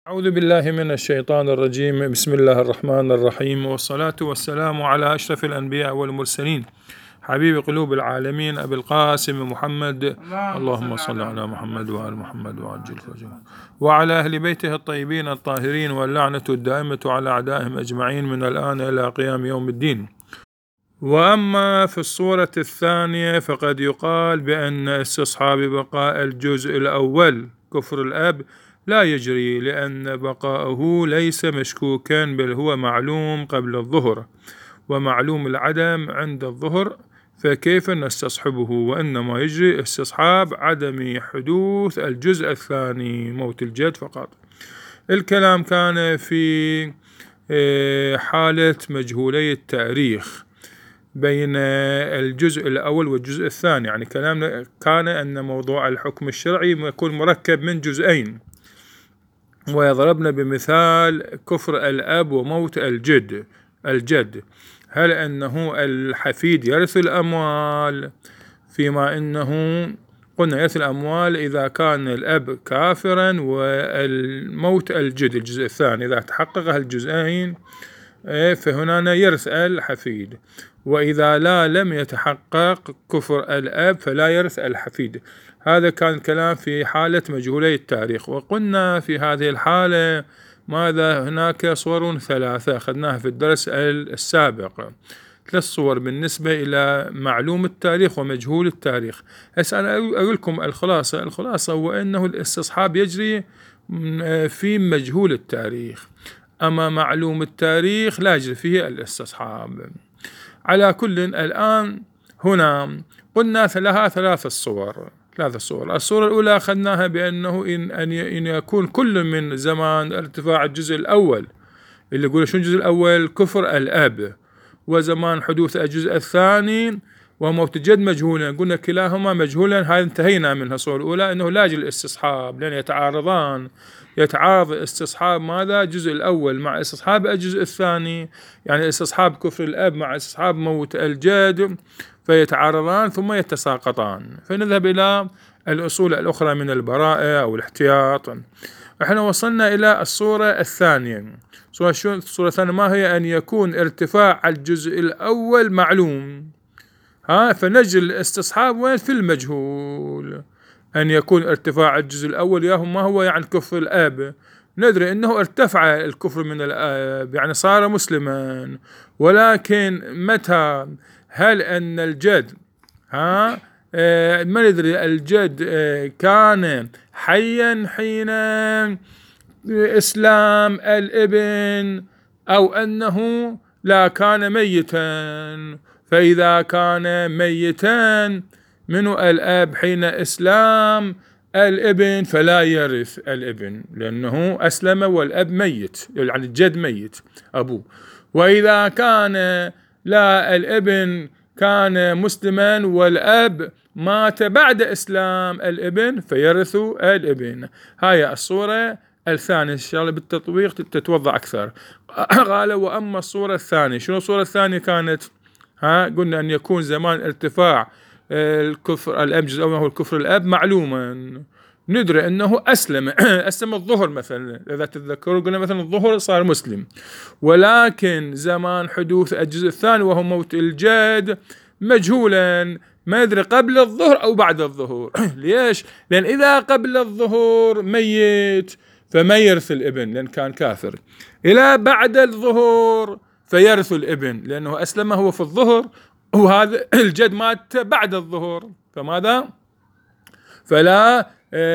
أعوذ بالله من الشيطان الرجيم. بسم الله الرحمن الرحيم، والصلاة والسلام على أشرف الأنبياء والمرسلين حبيب قلوب العالمين أبي القاسم محمد. اللهم صل على محمد وآل محمد وعجل فرجهم وعلى أهل بيته الطيبين الطاهرين، واللعنة الدائمة على أعدائهم أجمعين من الآن إلى قيام يوم الدين. وأما في الصورة الثانية فقد يقال بأن استصحاب بقاء الجزء الأول كفر الأب لا يجري، لأن بقاءه ليس مشكوكا، بل هو معلوم قبل الظهر ومعلوم العدم عند الظهر، فكيف نستصحبه؟ وإنما يجري استصحاب عدم حدوث الجزء الثاني، موت الجد فقط. الكلام كان في حالة مجهولي التاريخ بين الجزء الأول والجزء الثاني، يعني كلامنا كان أن موضوع الحكم الشرعي يكون مركب من جزئين، ويضربنا بمثال كفر الأب وموت الجد. هل أنه الحفيد يرث الأموال؟ فيما أنه قلنا يرث الأموال إذا كان الأب كافرا، والموت الجد الجزء الثاني إذا تحقق الجزئين فهنا يرث الحفيد، وإذا لم يتحقق كفر الأب فلا يرث الحفيد. هذا كان كلام في حالة مجهولي التاريخ. وقلنا في هذه الحالة ماذا؟ هناك صور ثلاثة أخذناها في الدرس السابق، 3 صور بالنسبة إلى معلوم التاريخ ومجهول التاريخ. أنا أقول لكم الخلاصة هو أنه الاستصحاب يجري في مجهول التاريخ، أما معلوم التاريخ لا يجري فيه الاستصحاب. على كل، الآن هنا قلنا لها 3 صور. الصورة الأولى أخذناها بأنه إن يكون كل من زمان ارتفاع الجزء الأول، اللي يقول شو الجزء الأول؟ كفر الأب، وزمان حدوث الجزء الثاني وموت الجد مجهولا. قلنا كلاهما مجهولا، هذا انتهينا منها. الصورة الأولى أنه لا يجري الاستصحاب لأن يتعارض استصحاب ماذا؟ الجزء الأول مع استصحاب الجزء الثاني، يعني استصحاب كفر الأب مع استصحاب موت الجد، فيتعارضان ثم يتساقطان. فنذهب إلى الأصول الأخرى من البراءة أو الاحتياط. احنا وصلنا إلى الصورة الثانية. الصورة الثانية ما هي؟ أن يكون ارتفاع الجزء الأول معلوم، فنجري الاستصحاب وين؟ في المجهول. أن يكون ارتفاع الجزء الأول ما هو؟ يعني كفر الأب، ندري أنه ارتفع الكفر من الأب، يعني صار مسلما، ولكن متى؟ هل أن الجد ما ندري الجد كان حيا حين إسلام الابن، أو أنه لا كان ميتا؟ فإذا كان ميتا منه الأب حين إسلام الابن فلا يرث الابن، لأنه أسلم والأب ميت، يعني الجد ميت أبوه. وإذا كان لا، الابن كان مسلما والأب مات بعد إسلام الابن فيرث الابن. هاي الصورة الثانية، إن شاء الله بالتطبيق تتوضح أكثر. قال وأما الصورة الثانية، شنو الصورة الثانية كانت؟ قلنا أن يكون زمان ارتفاع الكفر الأب جزء أول هو الكفر الأب معلوما، ندري أنه أسلم الظهر مثلا، إذا تتذكروا قلنا مثلا الظهر صار مسلم، ولكن زمان حدوث الجزء الثاني وهو موت الجد مجهولا، ما يدري قبل الظهر أو بعد الظهر. ليش؟ لأن إذا قبل الظهر ميت فما يرث الابن لأن كان كافر، إلى بعد الظهر فيرث الابن لأنه أسلم هو في الظهر، وهذا الجد مات بعد الظهر، فماذا؟ فلا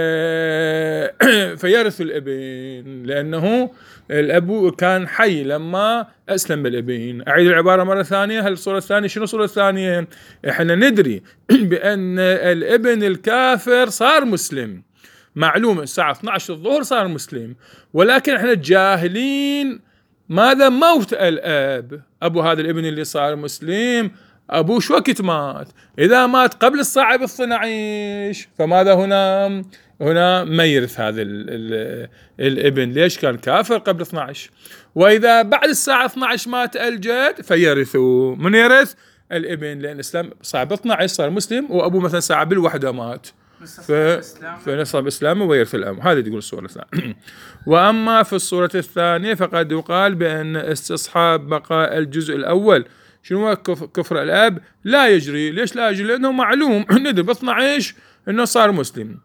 فيرث الابن لأنه الأب كان حي لما أسلم الابن. أعيد العبارة مرة ثانية. هل الصورة الثانية شنو؟ الصورة الثانية إحنا ندري بأن الابن الكافر صار مسلم، معلوم الساعة 12 الظهر صار مسلم، ولكن إحنا جاهلين ماذا؟ موت الأب. أبو هذا الابن اللي صار مسلم أبوه شو وقت مات؟ إذا مات قبل الساعة 12 فماذا هنا ما يرث هذا الابن. ليش؟ كان كافر قبل 12. وإذا بعد الساعة 12 مات الجد فيرثه. من يرث؟ الابن، لأن الإسلام صار 12 صار مسلم، وأبوه مثلا ساعة بالوحدة مات، فنصب إسلامه ويرث الأم. هذا تقول الصورة الثانية. وأما في الصورة الثانية فقد يقال بأن استصحاب بقاء الجزء الأول شنو كفر الأب لا يجري. ليش لا يجري؟ لأنه معلوم ندري ب 12 أنه صار مسلم،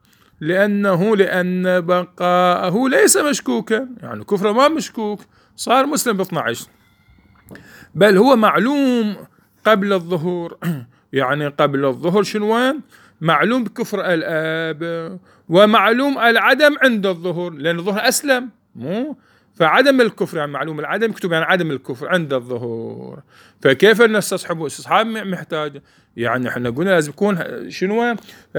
لأن بقاءه ليس مشكوكا، يعني كفره ما مشكوك، صار مسلم ب 12، بل هو معلوم قبل الظهور. يعني قبل الظهور شنو؟ معلوم بكفر الأب، ومعلوم العدم عند الظهور، لأن الظهور أسلم مو، فعدم الكفر يعني معلوم العدم يكتب يعني عدم الكفر عند الظهور. فكيف نستصحبه؟ استصحاب محتاج، يعني احنا قلنا لازم يكون شنو؟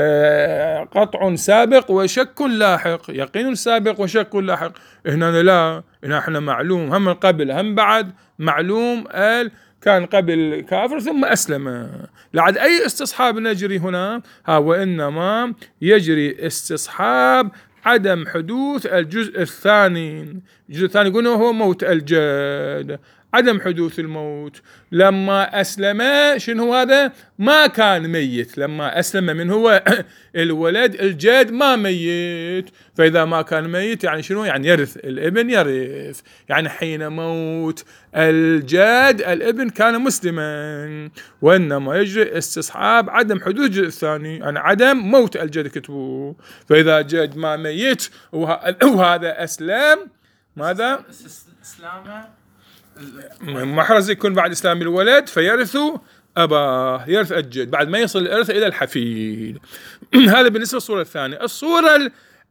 قطع سابق وشك لاحق، يقين سابق وشك لاحق. هنا لا، هنا احنا معلوم هم قبل هم بعد، معلوم كان قبل كافر ثم أسلم. لعد أي استصحاب نجري هنا؟ وإنما يجري استصحاب عدم حدوث الجزء الثاني. الجزء الثاني قلنا هو موت الجد، عدم حدوث الموت. لما أسلم شنو هذا؟ ما كان ميت، لما أسلم من هو الولد الجد ما ميت، فإذا ما كان ميت يعني شنو؟ يعني يرث الابن، يرث يعني حين موت الجد الابن كان مسلما. وإنما يجري استصحاب عدم حدوث الجزء الثاني، يعني عدم موت الجد كتبوه. فإذا جد ما ميت وهذا أسلم، ماذا؟ إسلامه محرز يكون بعد إسلام الولد فيرث أباه، يرث الجد بعد ما يصل الإرث إلى الحفيد. هذا بالنسبة للصورة الثانية. الصورة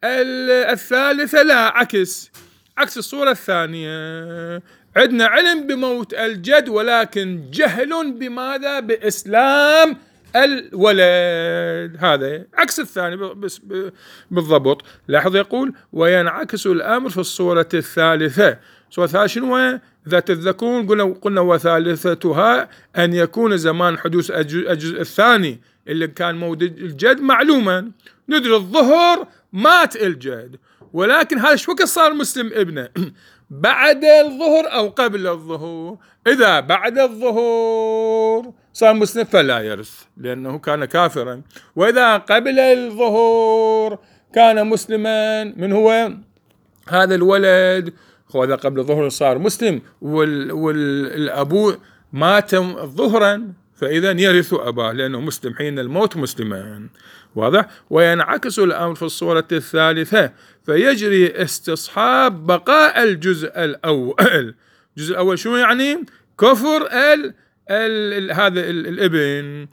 الثالثة لا، عكس الصورة الثانية. عندنا علم بموت الجد ولكن جهل بماذا؟ بإسلام الولد. هذا عكس الثاني بالضبط. لاحظ يقول وينعكس الأمر في الصورة الثالثة. الصورة الثالثة شنو؟ إذا تتذكرون قلنا وثالثتها أن يكون زمان حدوث الجزء الثاني اللي كان موت الجد معلوما. ندري الظهر مات الجد، ولكن هذا شو وقت صار مسلم ابنه؟ بعد الظهر أو قبل الظهر؟ إذا بعد الظهر صار مسلم فلا يرث لأنه كان كافرا، وإذا قبل الظهر كان مسلما من هو هذا الولد، وإذا قبل الظهر صار مسلم والأبو مات ظهرا فإذا يرث أباه لأنه مسلم حين الموت مسلمان. واضح؟ وينعكس الأمر في الصورة الثالثة فيجري استصحاب بقاء الجزء الأول. الجزء الأول شو يعني؟ كفر هذا الابن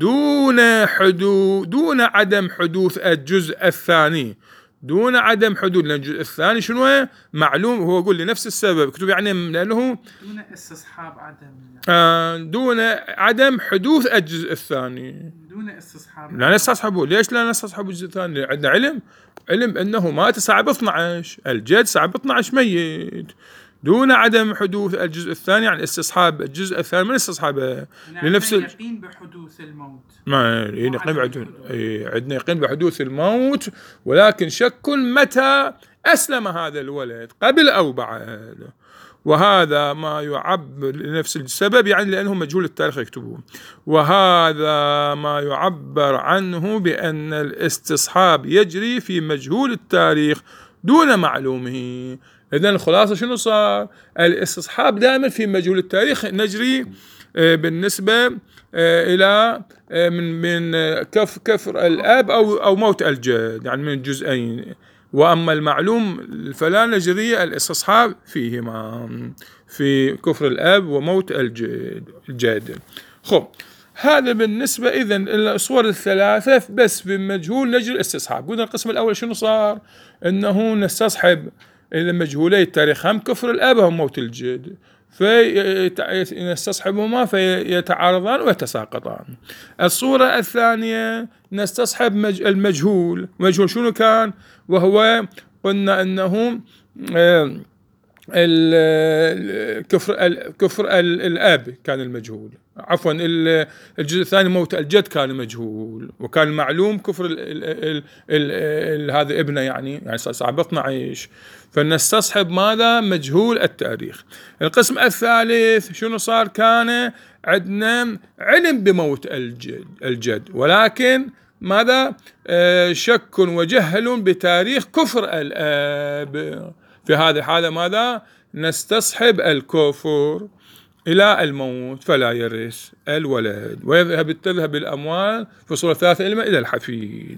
دون عدم حدوث الجزء الثاني، دون عدم حدوث، لأن الجزء الثاني شنو؟ معلوم، هو يقول لنفس السبب كتب يعني لأنه دون استصحاب عدم دون عدم حدوث الجزء الثاني، دون استصحاب. لا نستصحبه. ليش لا نستصحب الجزء الثاني؟ عندنا علم أنه مات ساعة 12، الجد ساعة 12 ميت، دون عدم حدوث الجزء الثاني يعني استصحاب الجزء الثاني من استصحابه لنفس يقين بحدوث الموت. ما عندنا يقين بحدوث الموت، ولكن شك متى أسلم هذا الولد قبل أو بعد. وهذا ما يعبر لنفس السبب يعني لأنه مجهول التاريخ يكتبون، وهذا ما يعبر عنه بأن الاستصحاب يجري في مجهول التاريخ دون معلومه. إذن الخلاصة شنو صار؟ الاستصحاب دائما في مجهول التاريخ نجري بالنسبة إلى من كفر الأب أو موت الجد، يعني من الجزئين. وأما المعلوم فلا نجري الاستصحاب فيهما، في كفر الأب وموت الجد. خب هذا بالنسبة إذن الصور الثلاثة بس بمجهول نجري الاستصحاب. قلنا القسم الأول شنو صار؟ إنه نستصحب المجهولي التاريخ هم كفر الأب هم موت الجد، فنستصحبهما فيتعارضان ويتساقطان. الصورة الثانية نستصحب المجهول. مجهول شنو كان؟ وهو قلنا أنه كفر الأب كان المجهول، عفوا الجزء الثاني موت الجد كان مجهول، وكان معلوم كفر هذا ابنه يعني صعب 12. فنستصحب ماذا؟ مجهول التاريخ. القسم الثالث شنو صار؟ كان عندنا علم بموت الجد ولكن ماذا شك وجهل بتاريخ كفر الأب. في هذه الحالة ماذا نستصحب الكفر إلى الموت فلا يرث الولد تذهب الأموال في صورة 3 إلى الحفيد.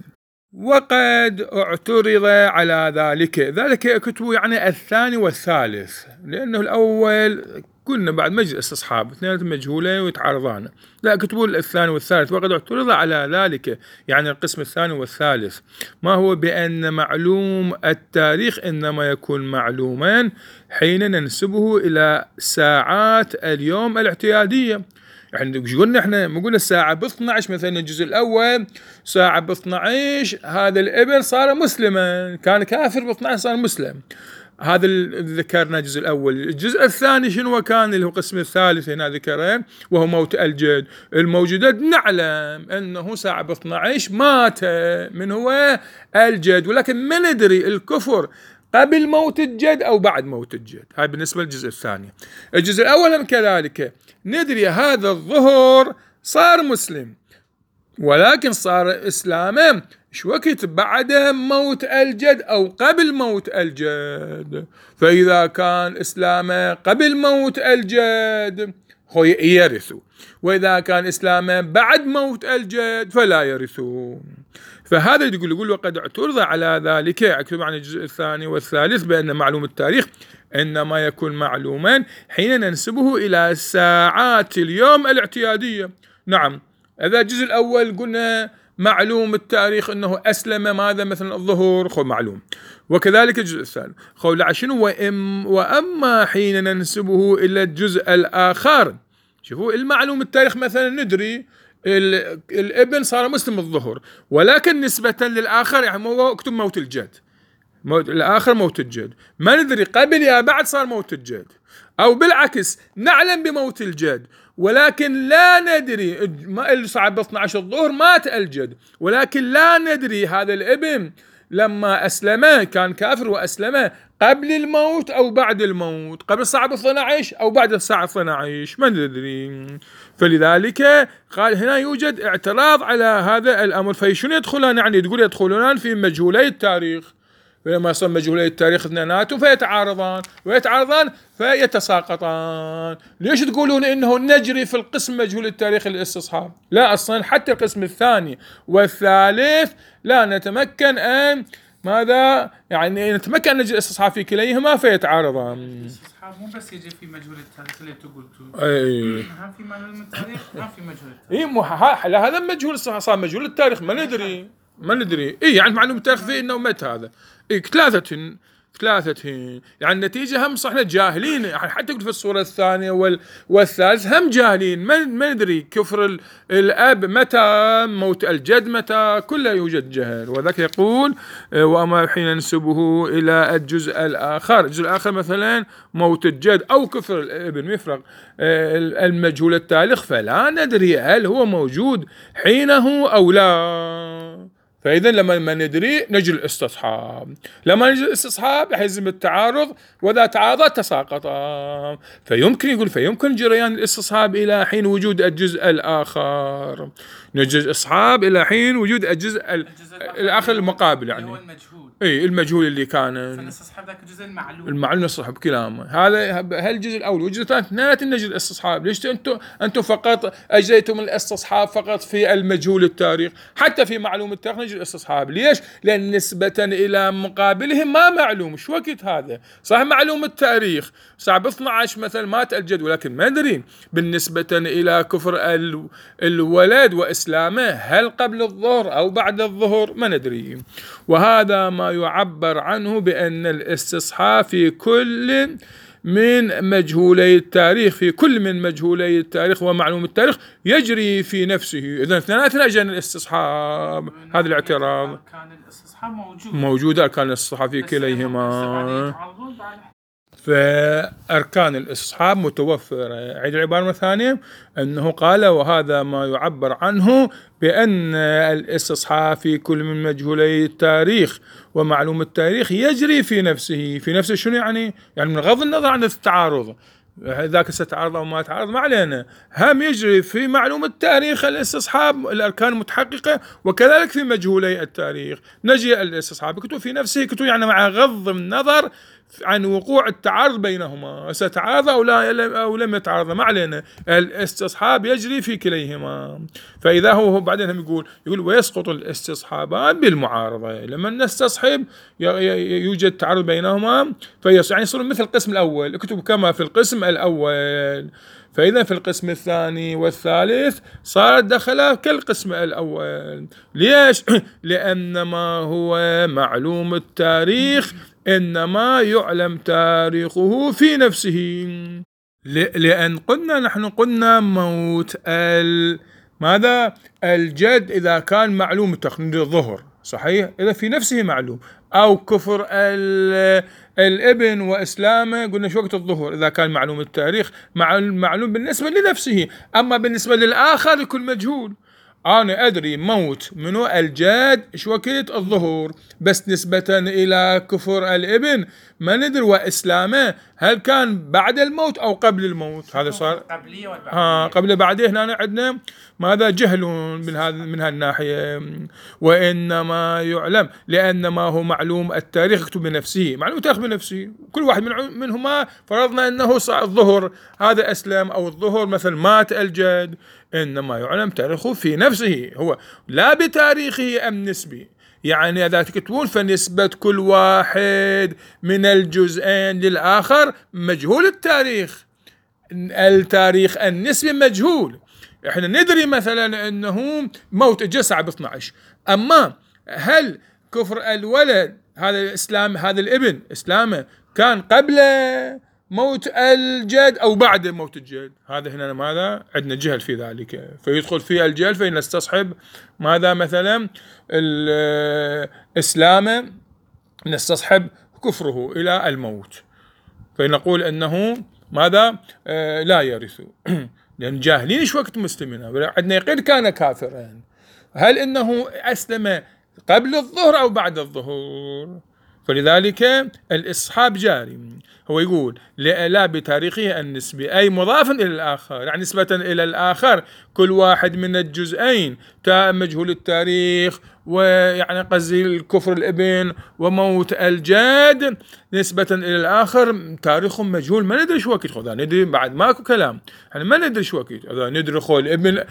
وقد اعترض على ذلك كتبوا يعني الثاني والثالث، لأنه الأول قلنا بعد مجلس استصحاب اثنين مجهولين ويتعارضان، لا كتبوا الثاني والثالث. وقد اعترض على ذلك يعني القسم الثاني والثالث، ما هو بأن معلوم التاريخ إنما يكون معلوما حين ننسبه إلى ساعات اليوم الاعتيادية. يعني قلنا احنا ما قلنا الساعة ب 12 مثلا الجزء الأول ساعة ب 12 هذا الابن صار مسلما، كان كافر ب 12 صار مسلم، هذا ذكرنا الجزء الأول. الجزء الثاني شنو كان اللي هو القسم الثالث هنا ذكره وهو موت الجد. الموجودات نعلم أنه ساعة ب 12 مات من هو الجد، ولكن ما ندري الكفر قبل موت الجد أو بعد موت الجد. هاي بالنسبة للجزء الثاني. الجزء الأول كذلك ندري هذا الظهر صار مسلم، ولكن صار إسلامه شو وقت بعد موت الجد أو قبل موت الجد. فإذا كان إسلامه قبل موت الجد هو يرث، وإذا كان إسلامه بعد موت الجد فلا يرثون. فهذا يقول وقد اعترض على ذلك، أكتب عن الجزء الثاني والثالث بأن معلوم التاريخ إنما يكون معلوما حين ننسبه إلى ساعات اليوم الاعتيادية. نعم، إذا الجزء الأول قلنا معلوم التاريخ أنه أسلم ماذا مثلا الظهور خو معلوم، وكذلك الجزء الثاني خو لعشنو وأما حين ننسبه إلى الجزء الآخر. شوفوا المعلوم التاريخ مثلا ندري الابن صار مسلم الظهر، ولكن نسبة للآخر يعني اكتب موت الجد، الآخر موت الجد، ما ندري قبل يا بعد صار موت الجد، أو بالعكس نعلم بموت الجد ولكن لا ندري اللي صعب 12 الظهر مات الجد، ولكن لا ندري هذا الابن لما أسلمه كان كافر وأسلمه قبل الموت أو بعد الموت، قبل الساعة 12 أو بعد الساعة 12 ما ندري. فلذلك قال هنا يوجد اعتراض على هذا الأمر. فشنو يدخلون يعني تقول يدخلون في مجهولي التاريخ، فلما يصير مجهولي التاريخ اثنيناتهم فيتعارضان فيتساقطان. ليش تقولون انه نجري في القسم مجهول التاريخ الاستصحاب؟ لا، اصلا حتى القسم الثاني والثالث لا نتمكن ان ماذا يعني نتمكن ان نجري الاستصحاب في كليهما فيتعارضان. الاستصحاب مو بس يجي في مجهول التاريخ اللي انتم قلتوا، هم في معلوم التاريخ هم في مجهول التاريخ. لا هذا مجهول صار مجهول التاريخ ما ندري يعني معلوم التاريخ فيه انه متى هذا ثلاثة يعني النتيجة هم صحنا جاهلين، يعني حتى في الصورة الثانية والثالث هم جاهلين، ما ندري كفر الأب متى، موت الجد متى، كله يوجد جهل. وذاك يقول وأما حين ننسبه إلى الجزء الآخر مثلا موت الجد أو كفر الابن يفرق المجهول التاريخ فلا ندري هل هو موجود حينه أو لا. فإذا لما ما ندري نجري الاستصحاب، لما نجري الاستصحاب يحزم التعارض، وإذا تعارض تساقطا. فيمكن جريان الاستصحاب إلى حين وجود الجزء الآخر، نجري الاستصحاب إلى حين وجود الجزء الآخر المقابل، يعني هو المجهول. المجهول اللي كان فنستصحاب ذاك الجزء المعلوم نستصحب كلامه. هذا الجزء الأول والجزء الثاني اثنين نجري الاستصحاب. ليش أنتم فقط أجريتم الاستصحاب فقط في المجهول التاريخ؟ حتى في معلوم التاريخ نجري الاستصحاب. ليش؟ لأن نسبة إلى مقابلهم ما معلوم. شو وقت هذا؟ صح معلوم التاريخ صعب 12 مثلا مات الجد، ولكن ما ندري بالنسبة إلى كفر الولد وإسلامه هل قبل الظهر أو بعد الظهر ما ندري. وهذا ما يعبر عنه بأن الاستصحاب في كل من مجهولي التاريخ ومعلوم التاريخ يجري في نفسه. إذن اثنيناتنا أجل الاستصحاب. هذا الاعتراض كان الاستصحاب موجود أركان الاستصحاب في كليهما، فأركان الاستصحاب متوفرة. عيد العبارة الثانية أنه قال وهذا ما يعبر عنه بأن الاستصحاب في كل من مجهولي التاريخ ومعلوم التاريخ يجري في نفسه. شنو يعني من غض النظر عن التعارض، ذاك ستعارض أو ما تعارض ما علينا، هم يجري في معلومة التاريخ الاستصحاب الأركان المتحققة، وكذلك في مجهولي التاريخ نجي الاستصحاب كتب في نفسه كتب يعني مع غض النظر عن وقوع التعارض بينهما، ستعارض أو لا أو لم يتعارض ما علينا، الاستصحاب يجري في كليهما. فإذا هو بعدين هم يقول ويسقط الاستصحابان بالمعارضة، لما نستصحب يوجد تعارض بينهما يعني يصير مثل القسم الأول، اكتب كما في القسم الأول. فإذا في القسم الثاني والثالث صارت دخلها كالقسم الأول. ليش؟ لأن ما هو معلوم التاريخ إنما يعلم تاريخه في نفسه، لأن نحن قلنا موت ماذا الجد إذا كان معلوم تقنيد الظهر صحيح، إذا في نفسه معلوم، أو كفر الابن وإسلامه قلنا شو وقت الظهر إذا كان معلوم التاريخ معلوم بالنسبة لنفسه، أما بالنسبة للآخر يكون مجهول. أنا أدري موت منو الجد شو وقت الظهور، بس نسبة إلى كفر الابن ما ندري وإسلامه هل كان بعد الموت أو قبل الموت. هذا صار قبل بعده. هنا عندنا ماذا جهل من هالناحية. وإنما يعلم لأن ما هو معلوم التاريخ يكتب بنفسه، معلوم التاريخ بنفسه، كل واحد منهما فرضنا أنه الظهر هذا أسلم أو الظهر مثل مات الجد، إنما يعلم تاريخه في نفسه هو لا بتاريخه أم نسبي. يعني إذا تكتبون فنسبة كل واحد من الجزئين للآخر مجهول التاريخ النسبي مجهول. احنا ندري مثلا انه موت الجسع ب12، اما هل كفر الولد هذا الاسلام هذا الابن اسلامه كان قبل موت الجد او بعد موت الجد؟ هذا هنا ماذا عندنا جهل في ذلك، فيدخل في الجهل فنستصحب ماذا مثلا الاسلام نستصحب كفره الى الموت، فنقول انه ماذا لا يرث لأن جاهلين إيش وقت مسلمين. عندنا يقين كان كافرا، هل إنه أسلم قبل الظهر أو بعد الظهر؟ فلذلك الإصحاب جاري. هو يقول لا بتاريخه النسبي أي مضافا إلى الآخر، يعني نسبة إلى الآخر كل واحد من الجزئين مجهول التاريخ، ويعني قصدي الكفر الابن وموت الجد نسبة إلى الآخر تاريخهم مجهول، ما ندري شو وقت خذ، ندري بعد ماكو كلام، يعني ما ندري شو وقت. إذا ندري خو الابن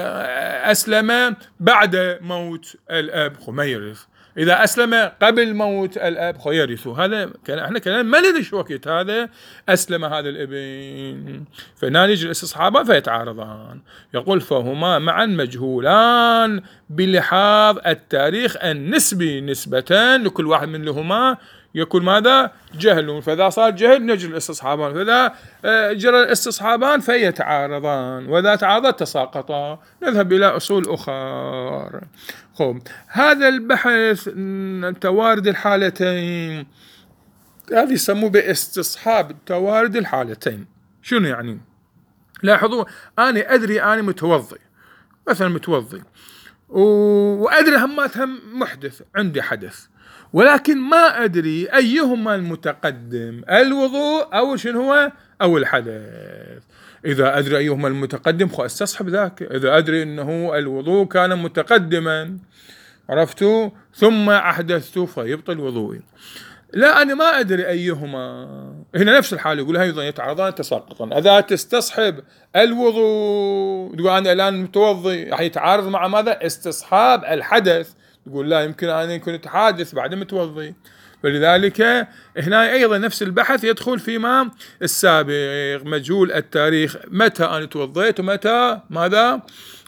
أسلم بعد موت الأب خو ما يرث، إذا أسلم قبل موت الأب خو يرث. هذا احنا كلام ما ندري شو وقت هذا أسلم هذا الابن، فهنا يجي الاستصحابان فيتعارضان. يقول فهما معا مجهولان بلحاظ التاريخ النسبي، نسبة لكل واحد منهما يكون ماذا جهل، فإذا صار جهل نجري الاستصحابان، فإذا جرى الاستصحابان فيتعارضان، وإذا تعارضا تساقطا. نذهب إلى أصول أخرى. هذا البحث توارد الحالتين هذه يسموه باستصحاب توارد الحالتين. شنو يعني؟ لاحظوا أنا أدري أنا متوضي مثلا متوضي وأدري هماتهم محدث عندي حدث، ولكن ما أدري أيهما المتقدم الوضوء أو شنو هو أو الحدث. إذا أدري أيهما المتقدم خو استصحب ذاك، إذا أدري أنه الوضوء كان متقدما عرفتوا ثم أحدثت فيبطل وضوئي. لا أنا ما أدري أيهما، هنا نفس الحال يقول أيضا يتعارضان تساقطا. إذا تستصحب الوضوء تقول أنا الآن متوضي راح يتعارض مع ماذا استصحاب الحدث، تقول لا يمكن أن يكون يتحادث بعد متوضي. فلذلك هنا أيضا نفس البحث يدخل فيما السابق، مجهول التاريخ متى أنا توضيت ومتى ماذا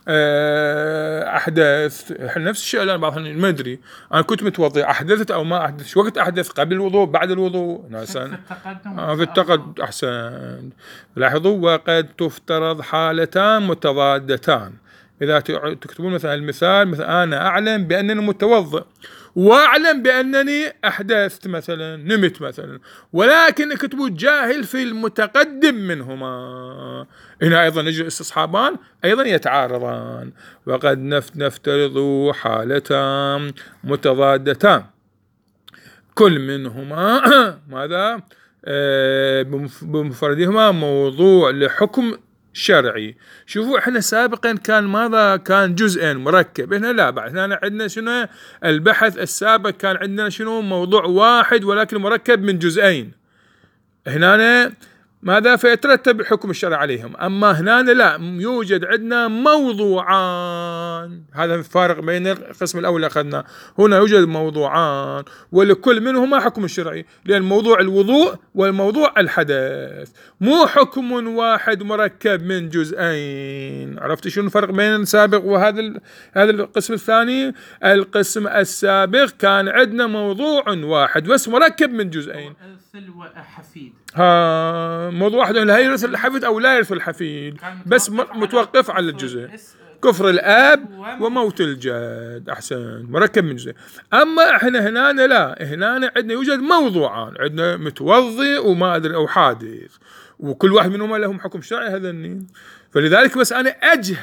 أحدث. نفس الشيء الآن بعض ما أدري أنا كنت متوضي أحدثت أو ما أحدث، شو وقت أحدث قبل الوضوء بعد الوضوء ناسا في التقدم. أحسن. لاحظوا وقد تفترض حالتان متضادتان. إذا تكتبون مثلا المثال مثلا أنا أعلم بأنني متوضئ وأعلم بأنني أحدثت مثلا نمت مثلا، ولكن كتبوا جاهل في المتقدم منهما، هنا أيضا نجي استصحابان أيضا يتعارضان. وقد نفترض حالتان متضادتان كل منهما ماذا بمفردهما موضوع لحكم شرعي. شوفوا احنا سابقا كان ماذا؟ كان جزءين مركب، هنا لا، بعد هنا عندنا شنو؟ البحث السابق كان عندنا شنو؟ موضوع واحد ولكن مركب من جزئين. هنا ماذا؟ فيترتب الحكم الشرعي عليهم. أما هنا لا، يوجد عندنا موضوعان، هذا الفارق بين القسم الأول أخذنا. هنا يوجد موضوعان ولكل منهما حكم الشرعي، لأن موضوع الوضوء والموضوع الحدث مو حكم واحد مركب من جزئين. عرفت شنو الفرق بين السابق وهذا القسم الثاني؟ القسم السابق كان عندنا موضوع واحد بس مركب من جزئين. حفيد، موضوع واحد، لا يرث الحفيد أو لا يرث الحفيد، بس متوقف على الجزء. كفر الأب وموت الجد، أحسن، مركب من جزء. أما إحنا هنا لا، هنا عندنا يوجد موضوعان، عندنا متوضي وما أدري أو حادث، وكل واحد منهما لهم حكم شرعي هذني. فلذلك بس أنا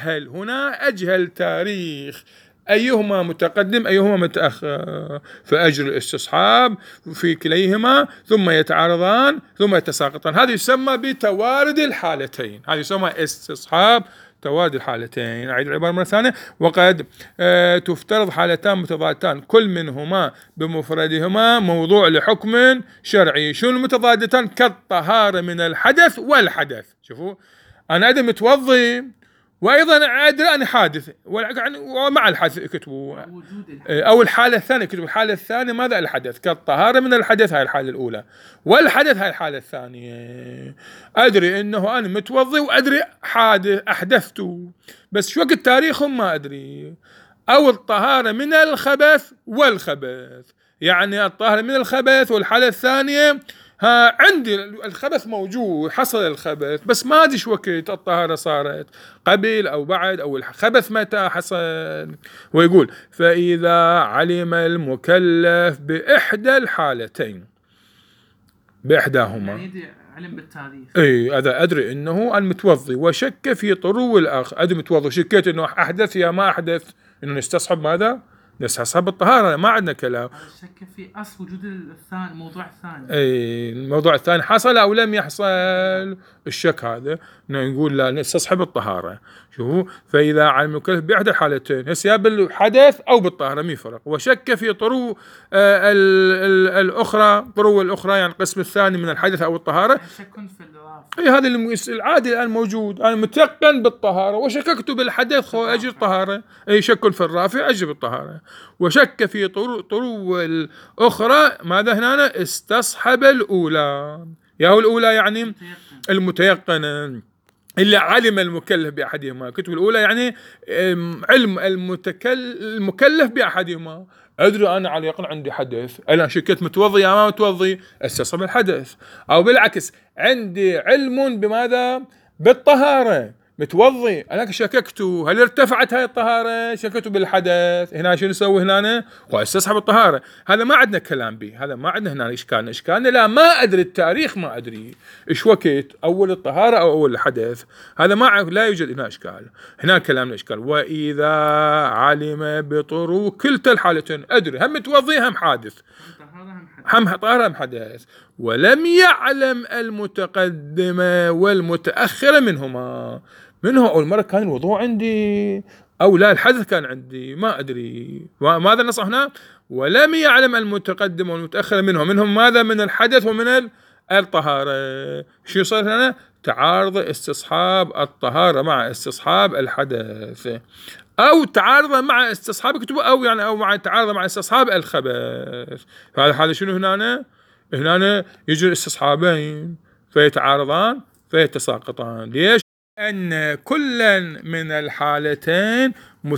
أجهل تاريخ أيهما متقدم أيهما متأخر، فأجر الاستصحاب في كليهما ثم يتعارضان ثم يتساقطان. هذا يسمى بتوارد الحالتين، هذا يسمى استصحاب توارد الحالتين. أعيد العبارة مرة ثانية: وقد تفترض حالتان متضادتان كل منهما بمفردهما موضوع لحكم شرعي. شنو المتضادتان؟ كالطهارة من الحدث والحدث. شوفوا، أنا أدري متوضي وأيضا أدري أنا حادث، ومع الحدث كتبوا، أو الحالة الثانية كتبوا الحالة الثانية ماذا؟ الحدث. كالطهارة من الحدث، هاي الحالة الأولى، والحدث هاي الحالة الثانية. أدري إنه أنا متوضي وأدري حادث أحدثت، بس شو وقت تاريخهم ما أدري. أو الطهارة من الخبث والخبث، يعني الطهارة من الخبث، والحالة الثانية عندي الخبث موجود، حصل الخبث بس ما أدري شو وقت الطهارة صارت، قبل أو بعد، أو الخبث متى حصل. ويقول: فإذا علم المكلف بإحدى الحالتين، بإحداهما، يعني علم بالتاريخ، هذا أدري إنه المتوضي وشك في طرو الآخر، أدري متوضي شكيت إنه أحدث يا ما أحدث، إنه نستصحب ماذا؟ نستصحب الطهارة، ما عندنا كلام. شك في أصل وجود الثاني، الموضوع الثاني، الموضوع الثاني حصل أو لم يحصل. الشك هذا نقول لا، نستصحب الطهارة. شوفوا: فإذا علم المكلف بإحدى الحالتين، يا بالحدث أو بالطهارة، مي فرق، وشك في طرو الأخرى، طرو الأخرى يعني القسم الثاني من الحدث أو الطهارة، شك في الإضافة. هذا العادي الآن موجود. أنا متيقن بالطهارة وشككت بالحدث أجر طهارة، شك في الرافع أجر بالطهارة. وشك في طرو الأخرى، ماذا هنا؟ استصحب الأولى. هو الأولى يعني المتيقن، اللي علم المكلف بأحدهما. كتب الأولى يعني علم المكلف بأحدهما. أدري أنا على يقين عندي حدث، أنا شكيت متوضي يا ما متوضي، استصحب الحدث. أو بالعكس، عندي علم بماذا؟ بالطهارة، متوضي، أنا شككت هل ارتفعت هاي الطهارة، شككت بالحدث. هنا شو نسوي؟ هنا واستصحب الطهارة. هذا ما عندنا كلام به، هذا ما عندنا هنا إشكالنا لا، ما أدري التاريخ، ما أدري إيش وقت أول الطهارة أو أول الحدث، هذا لا يوجد هنا إشكال. هنا كلامنا إشكال: وإذا علم بطرو كلتا الحالتين، أدري هم متوضي هم حادث، هم طهارة هم حدث، ولم يعلم المتقدم والمتأخر منهما. أول مرة كان الوضوء عندي أو لا الحدث كان عندي، ما أدري. ماذا نص هنا؟ ولم يعلم المتقدم والمتأخر منهم ماذا؟ من الحدث ومن الطهارة. شو صار هنا؟ تعارض استصحاب الطهارة مع استصحاب الحدث، أو تعارض مع استصحاب أو مع تعارض مع استصحاب الخبث. هذا شنو هنا يجري الاستصحابين فيتعارضان فيتساقطان. ليش؟ أن كلا من الحالتين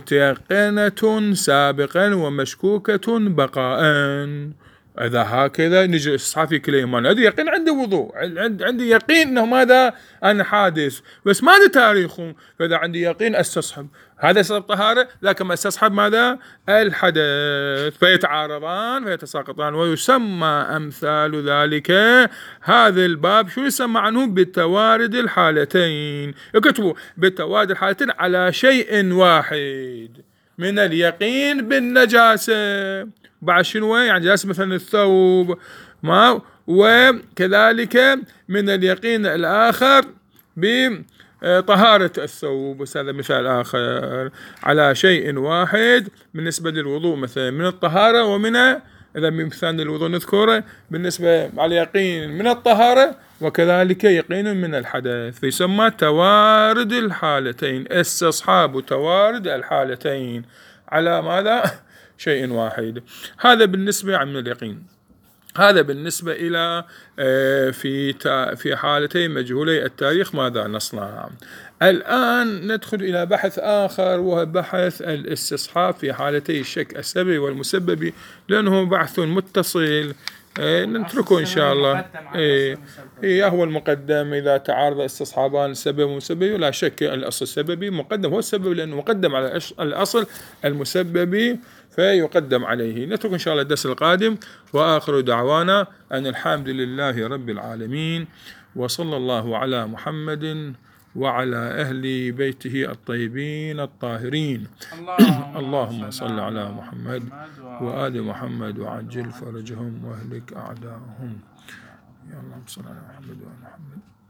متيقنة سابقا ومشكوكة بقاء. إذا هكذا نجي استصحاب في كليهما. أنا أدري يقين عندي وضوء، عندي يقين أنه ماذا؟ أنا حادث، بس ما أدري تاريخه، فإذا عندي يقين استصحب هذا استصحب طهارة، لكن ما استصحب ماذا؟ الحدث، فيتعارضان فيتساقطان. ويسمى أمثال ذلك هذا الباب شو يسمى عنه؟ بتوارد الحالتين. يكتبوا بتوارد الحالتين على شيء واحد من اليقين بالنجاسة. بعد شنو يعني؟ جالس مثلا الثوب ما وكذلك من اليقين الآخر بطهارة الثوب. هذا مثال آخر على شيء واحد بالنسبة للوضوء، مثلا من الطهارة ومن إذا بمثال الوضوء نذكره بالنسبة على يقين من الطهارة وكذلك يقين من الحدث، فيسمى توارد الحالتين، استصحاب توارد الحالتين على ماذا؟ شيء واحد. هذا بالنسبة عن اليقين. هذا بالنسبة إلى في حالتين مجهولي التاريخ ماذا نصنع. الآن ندخل إلى بحث آخر وهو بحث الاستصحاب في حالتي الشك السببي والمسببي، لأنه بحث متصل نتركه إن شاء الله. هو المقدم إذا تعارض استصحابان السبب والمسبب لا شك الأصل السببي مقدم هو السبب، لأنه مقدم على الأصل المسببي فيقدم عليه. نترك إن شاء الله الدرس القادم، وآخر دعوانا أن الحمد لله رب العالمين، وصلى الله على محمد وعلى أهل بيته الطيبين الطاهرين. اللهم صل على محمد وآل محمد وعجل فرجهم واهلك أعداءهم. يا اللهم صل على محمد وآل محمد.